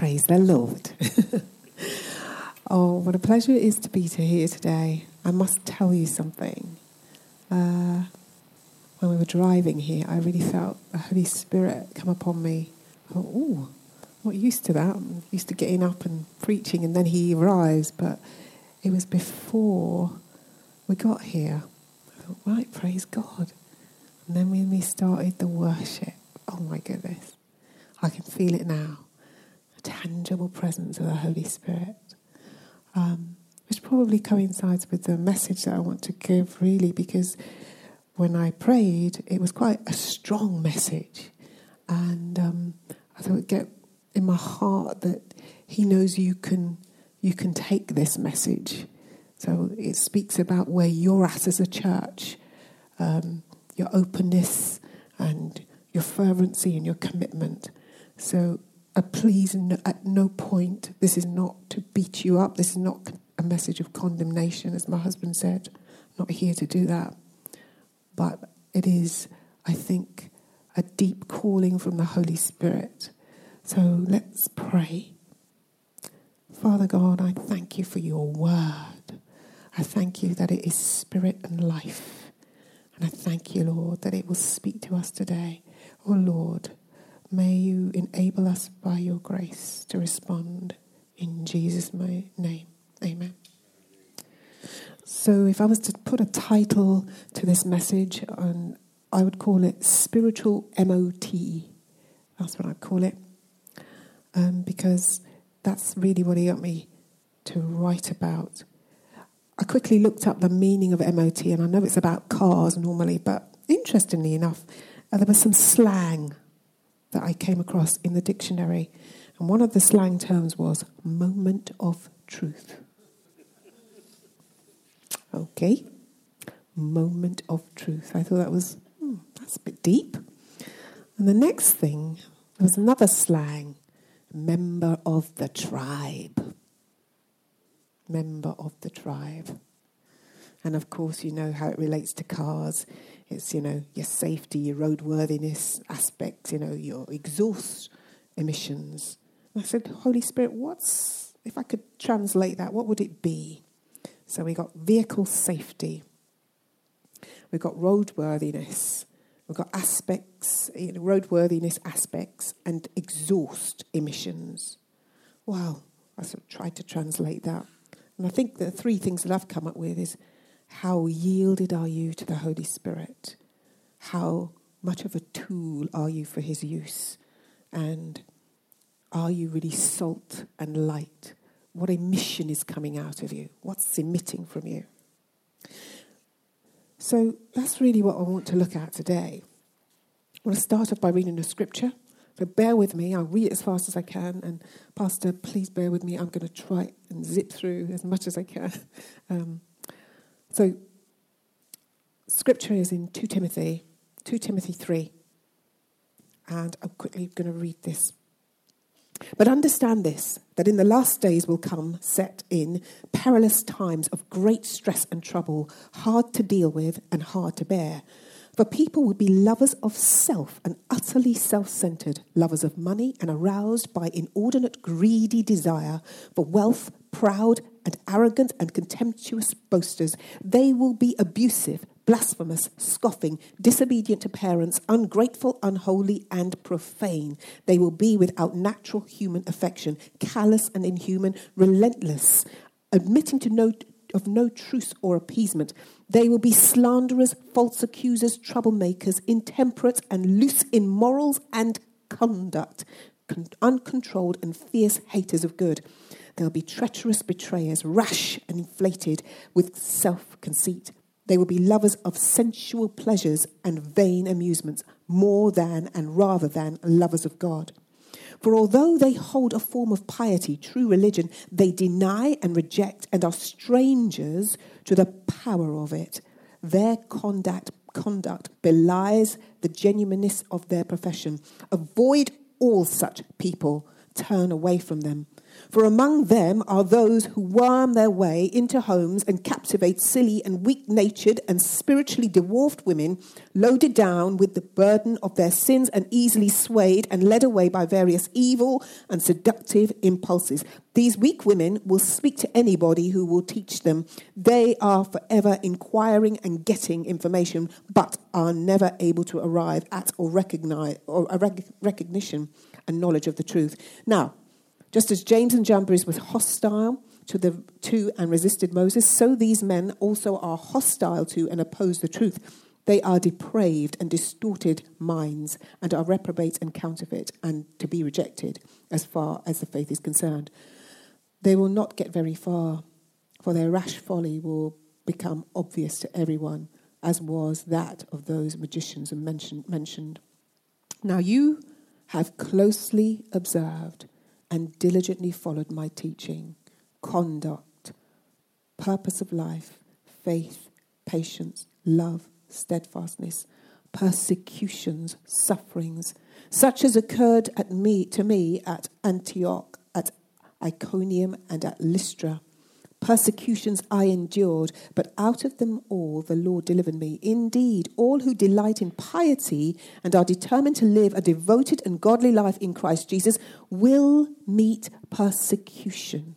Praise the Lord. Oh, what a pleasure it is to be here today. I must tell you something. When we were driving here, I really felt the Holy Spirit come upon me. I thought, oh, I'm not used to that. I'm used to getting up and preaching and then he arrives. But it was before we got here. I thought, right, praise God. And then when we started the worship, oh my goodness, I can feel it now. A tangible presence of the Holy Spirit. Which probably coincides with the message that I want to give, really, because when I prayed, it was quite a strong message. And I thought it'd get in my heart that he knows you can take this message. So it speaks about where you're at as a church, your openness and your fervency and your commitment. So please, at no point, this is not to beat you up. This is not a message of condemnation, as my husband said. I'm not here to do that. But it is, I think, a deep calling from the Holy Spirit. So let's pray. Father God, I thank you for your word. I thank you that it is spirit and life. And I thank you, Lord, that it will speak to us today. Oh, Lord, may you enable us by your grace to respond in Jesus' name. Amen. So if I was to put a title to this message, I would call it Spiritual MOT. That's what I'd call it. Because that's really what he got me to write about. I quickly looked up the meaning of MOT, and I know it's about cars normally, but interestingly enough, there was some slang that I came across in the dictionary. And one of the slang terms was moment of truth. Okay, moment of truth. I thought that was, that's a bit deep. And the next thing, there was another slang, member of the tribe. Member of the tribe. And of course, you know how it relates to cars. It's, your safety, your roadworthiness aspects, your exhaust emissions. And I said, Holy Spirit, if I could translate that, what would it be? So we got vehicle safety. We've got roadworthiness. We've got aspects, roadworthiness aspects and exhaust emissions. Wow, I sort of tried to translate that. And I think the three things that I've come up with is, how yielded are you to the Holy Spirit? How much of a tool are you for his use? And are you really salt and light? What emission is coming out of you? What's emitting from you? So that's really what I want to look at today. I want to start off by reading the scripture. So bear with me. I'll read it as fast as I can. And Pastor, please bear with me. I'm going to try and zip through as much as I can. So scripture is in 2 Timothy 3. And I'm quickly going to read this. But understand this, that in the last days will come, set in, perilous times of great stress and trouble, hard to deal with and hard to bear. For people will be lovers of self and utterly self-centered, lovers of money and aroused by inordinate greedy desire for wealth, proud and arrogant and contemptuous boasters. They will be abusive, blasphemous, scoffing, disobedient to parents, ungrateful, unholy, and profane. They will be without natural human affection, callous and inhuman, relentless, admitting to no truce or appeasement. They will be slanderers, false accusers, troublemakers, intemperate and loose in morals and conduct, uncontrolled and fierce haters of good. They'll be treacherous betrayers, rash and inflated with self-conceit. They will be lovers of sensual pleasures and vain amusements, more than and rather than lovers of God. For although they hold a form of piety, true religion, they deny and reject and are strangers to the power of it. Their conduct belies the genuineness of their profession. Avoid all such people. Turn away from them. For among them are those who worm their way into homes and captivate silly and weak-natured and spiritually dwarfed women, loaded down with the burden of their sins and easily swayed and led away by various evil and seductive impulses. These weak women will speak to anybody who will teach them. They are forever inquiring and getting information, but are never able to arrive at or recognize or a recognition and knowledge of the truth. Now, just as James and Jambres was hostile to and resisted Moses, so these men also are hostile to and oppose the truth. They are depraved and distorted minds and are reprobate and counterfeit and to be rejected as far as the faith is concerned. They will not get very far, for their rash folly will become obvious to everyone, as was that of those magicians mentioned. Now you have closely observed and diligently followed my teaching, conduct, purpose of life, faith, patience, love, steadfastness, persecutions, sufferings, such as occurred to me at Antioch, at Iconium, and at Lystra. Persecutions I endured, but out of them all the Lord delivered me. Indeed, all who delight in piety and are determined to live a devoted and godly life in Christ Jesus will meet persecution,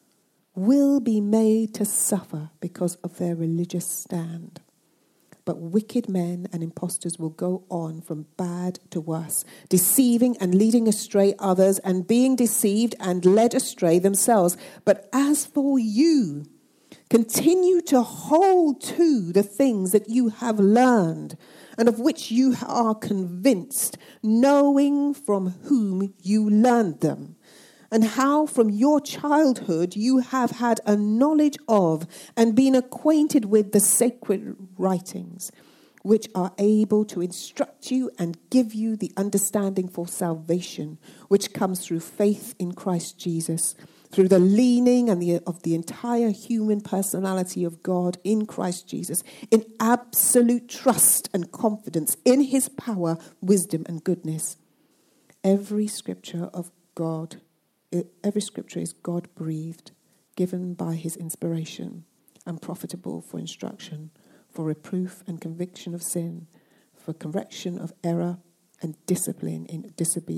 will be made to suffer because of their religious stand. But wicked men and impostors will go on from bad to worse, deceiving and leading astray others, and being deceived and led astray themselves. But as for you, continue to hold to the things that you have learned and of which you are convinced, knowing from whom you learned them, and how from your childhood you have had a knowledge of and been acquainted with the sacred writings, which are able to instruct you and give you the understanding for salvation, which comes through faith in Christ Jesus, through the leaning and of the entire human personality of God in Christ Jesus, in absolute trust and confidence in his power, wisdom, and goodness. Every scripture is God-breathed, given by his inspiration, and profitable for instruction, for reproof and conviction of sin, for correction of error, and discipline in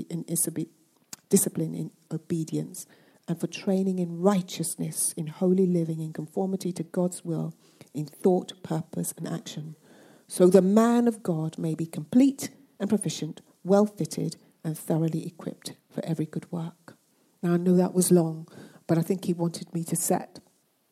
obedience, and for training in righteousness, in holy living, in conformity to God's will, in thought, purpose, and action. So the man of God may be complete and proficient, well-fitted, and thoroughly equipped for every good work. Now, I know that was long, but I think he wanted me to set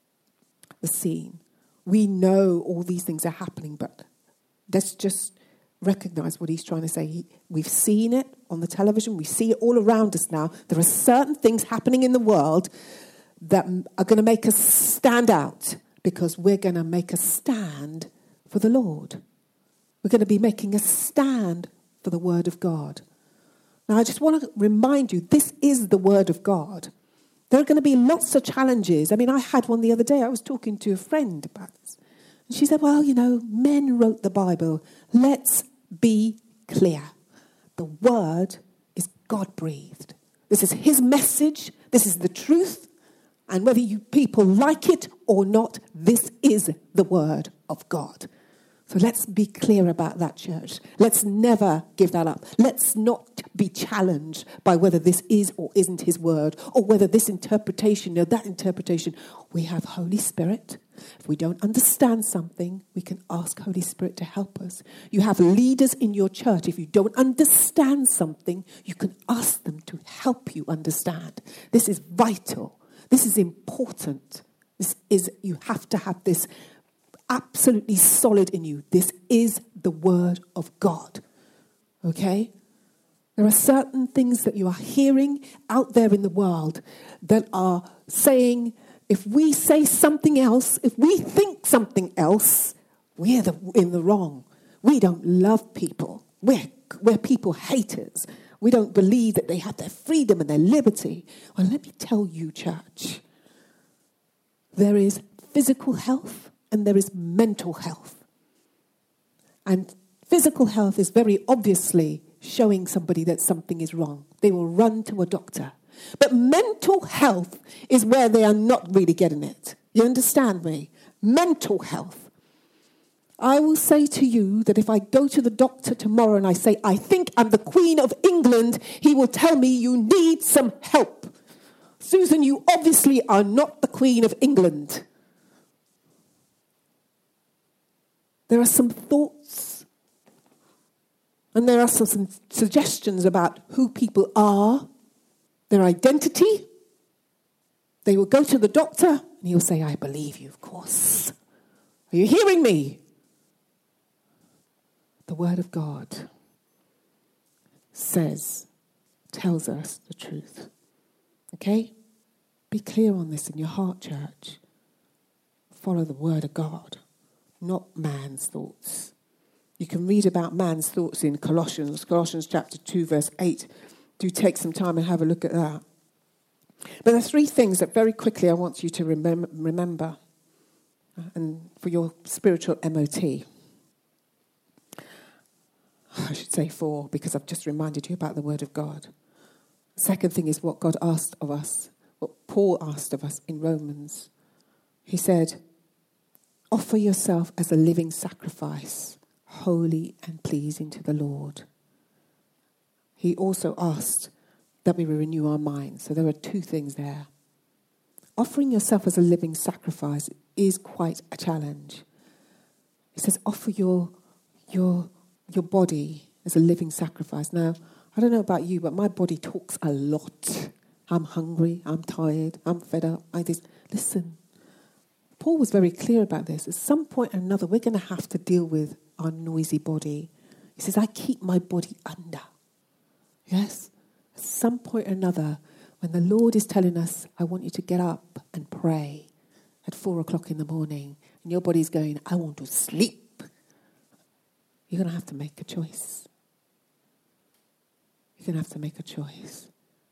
the scene. We know all these things are happening, but let's just recognize what he's trying to say. We've seen it on the television. We see it all around us now. There are certain things happening in the world that are going to make us stand out because we're going to make a stand for the Lord. We're going to be making a stand for the Word of God. Now, I just want to remind you, this is the Word of God. There are going to be lots of challenges. I mean, I had one the other day. I was talking to a friend about this. And she said, well, men wrote the Bible. Let's be clear. The Word is God-breathed. This is his message. This is the truth. And whether you people like it or not, this is the Word of God. So let's be clear about that, church. Let's never give that up. Let's not be challenged by whether this is or isn't his word, or whether this interpretation or that interpretation. We have Holy Spirit. If we don't understand something, we can ask Holy Spirit to help us. You have leaders in your church. If you don't understand something, you can ask them to help you understand. This is vital. This is important. You have to have this absolutely solid in you. This is the Word of God. Okay? There are certain things that you are hearing out there in the world that are saying, if we say something else, if we think something else, we're in the wrong. We don't love people. We're people haters. We don't believe that they have their freedom and their liberty. Well, let me tell you, church, there is physical health and there is mental health. And physical health is very obviously showing somebody that something is wrong. They will run to a doctor. But mental health is where they are not really getting it. You understand me? Mental health. I will say to you that if I go to the doctor tomorrow and I say, I think I'm the Queen of England, he will tell me you need some help. Susan, you obviously are not the Queen of England. There are some thoughts and there are some suggestions about who people are, their identity. They will go to the doctor and he'll say, I believe you, of course. Are you hearing me? The Word of God tells us the truth. Okay? Be clear on this in your heart, church. Follow the Word of God, not man's thoughts. You can read about man's thoughts in Colossians chapter 2, verse 8. Do take some time and have a look at that. But there are three things that very quickly I want you to remember and for your spiritual MOT. I should say four, because I've just reminded you about the Word of God. The second thing is what God asked of us, what Paul asked of us in Romans. He said, offer yourself as a living sacrifice, holy and pleasing to the Lord. He also asked that we renew our minds. So there are two things there. Offering yourself as a living sacrifice is quite a challenge. He says, offer your body as a living sacrifice. Now, I don't know about you, but my body talks a lot. I'm hungry, I'm tired, I'm fed up. Listen, Paul was very clear about this. At some point or another, we're going to have to deal with our noisy body. He says, I keep my body under. Yes? At some point or another, when the Lord is telling us, I want you to get up and pray at 4:00 in the morning, and your body's going, I want to sleep, you're going to have to make a choice. You're going to have to make a choice.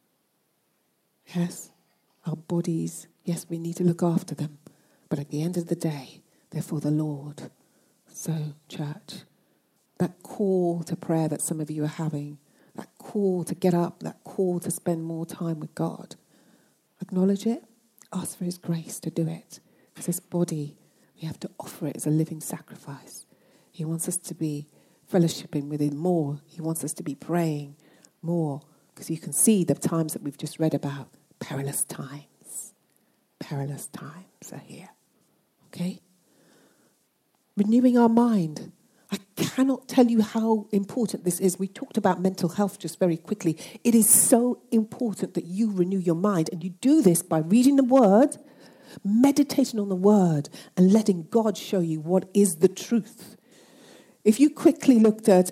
Yes? Our bodies, yes, we need to look after them. But at the end of the day, they're for the Lord. So, church, that call to prayer that some of you are having, that call to get up, that call to spend more time with God, acknowledge it, ask for his grace to do it. Because this body, we have to offer it as a living sacrifice. He wants us to be fellowshipping with him more. He wants us to be praying more. Because you can see the times that we've just read about, perilous times. Perilous times are here. Okay? Renewing our mind. I cannot tell you how important this is. We talked about mental health just very quickly. It is so important that you renew your mind. And you do this by reading the Word, meditating on the Word, and letting God show you what is the truth. If you quickly looked at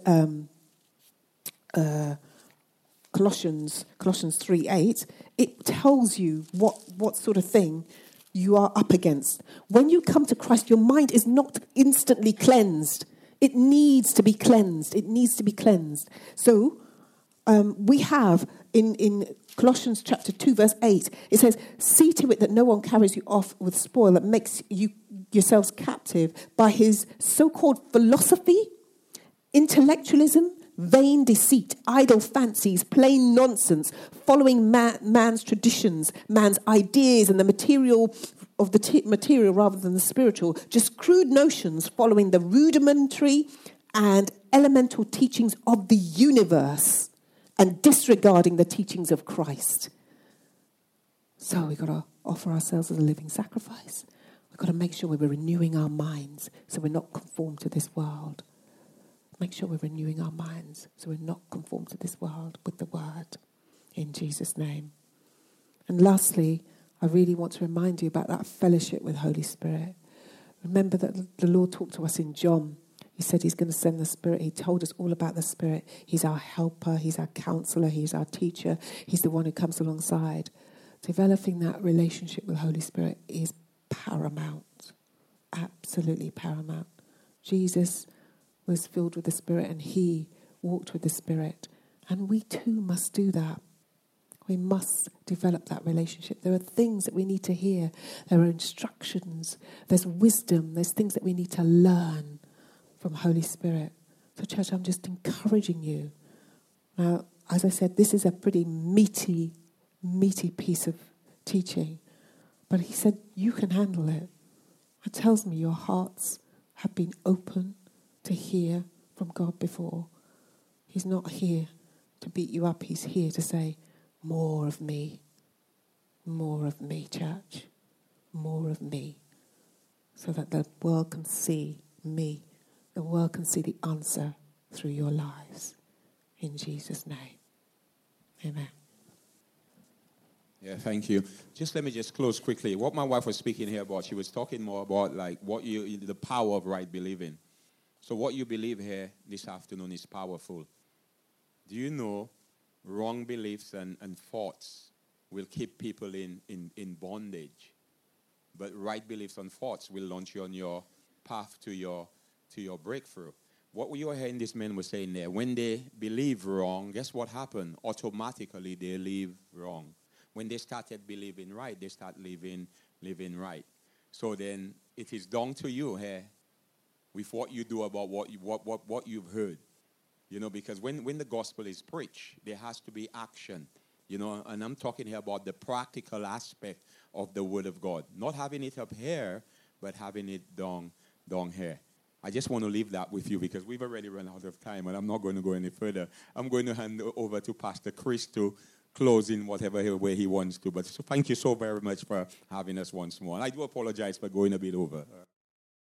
Colossians 3:8, it tells you what sort of thing you are up against. When you come to Christ, your mind is not instantly cleansed. It needs to be cleansed. It needs to be cleansed. So we have in Colossians chapter 2, verse 8, it says, see to it that no one carries you off with spoil that makes you yourselves captive by his so-called philosophy, intellectualism, vain deceit, idle fancies, plain nonsense, following man's traditions, man's ideas and the material of the material rather than the spiritual, just crude notions following the rudimentary and elemental teachings of the universe and disregarding the teachings of Christ. So we've got to offer ourselves as a living sacrifice. We've got to make sure we're renewing our minds so we're not conformed to this world. Make sure we're renewing our minds so we're not conformed to this world with the Word. In Jesus' name. And lastly, I really want to remind you about that fellowship with Holy Spirit. Remember that the Lord talked to us in John. He said he's going to send the Spirit. He told us all about the Spirit. He's our helper. He's our counselor. He's our teacher. He's the one who comes alongside. Developing that relationship with Holy Spirit is paramount. Absolutely paramount. Jesus was filled with the Spirit and he walked with the Spirit. And we too must do that. We must develop that relationship. There are things that we need to hear. There are instructions. There's wisdom. There's things that we need to learn from Holy Spirit. So church, I'm just encouraging you. Now, as I said, this is a pretty meaty meaty piece of teaching. But he said, you can handle it. It tells me your hearts have been open to hear from God before. He's not here to beat you up. He's here to say, more of me, church, more of me, so that the world can see me. The world can see the answer through your lives. In Jesus' name. Amen. Yeah, thank you. Just let me just close quickly. What my wife was speaking here about, she was talking more about like the power of right believing. So what you believe here this afternoon is powerful. Do you know wrong beliefs and thoughts will keep people in bondage? But right beliefs and thoughts will launch you on your path to your breakthrough. What you were hearing this man was saying there, when they believe wrong, guess what happened? Automatically they live wrong. When they started believing right, they start living right. So then it is down to you here with what you do about what you've heard. You know, because when the gospel is preached, there has to be action. You know, and I'm talking here about the practical aspect of the word of God. Not having it up here, but having it down here. I just want to leave that with you because we've already run out of time and I'm not going to go any further. I'm going to hand over to Pastor Chris to close in whatever way he wants to. But so thank you so very much for having us once more. And I do apologize for going a bit over.